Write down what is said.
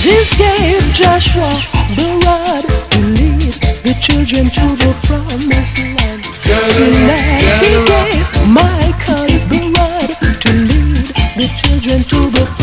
Moses gave Joshua the rod to lead the children to the promised land. He gave Michael the rod to lead the children to the